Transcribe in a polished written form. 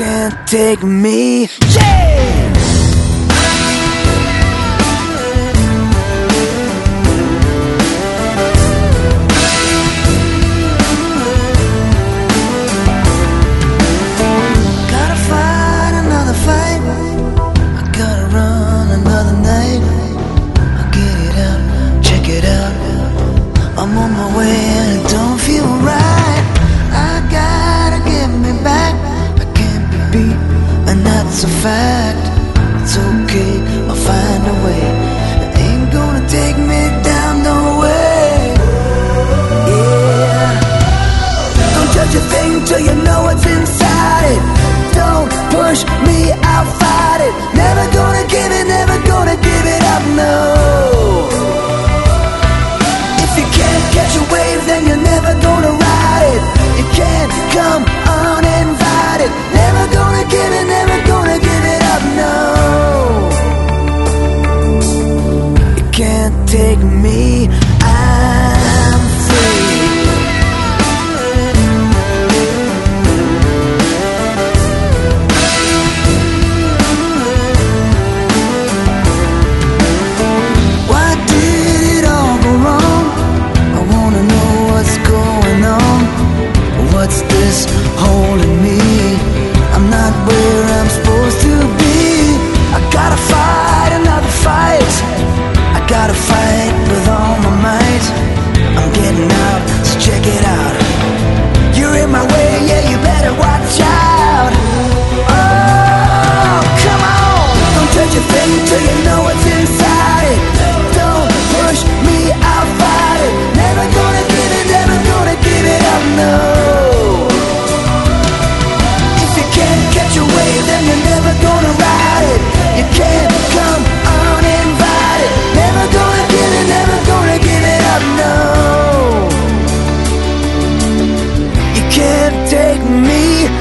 can't take me. Yeah! I'm on my way and it don't feel right. I gotta get me back. I can't be beat, and that's a fact. It's okay, I'll find a way. It ain't gonna take me down, no way. Yeah. Don't judge a thing till you know what's inside it. Don't push me, I'll fight it. Never gonna give it, never gonna give it up, no. Catch a wave, then you're never gonna ride it. You can't come uninvited. Never gonna give it, never gonna give it up, no. You can't take me, I'm free. Why did it all go wrong? What's this holding me? I'm not where I'm supposed to be. I gotta fight another fight. I gotta fight with all my might. I'm getting out, so check it out. You're in my way, yeah, you better watch out. Oh, come on. Don't touch a thing till you know what's inside it. Don't push me, I'll fight it. Never gonna give it, never gonna give it up, no. Then you're never gonna ride it. You can't come uninvited. Never gonna give it, never gonna give it up, no. You can't take me.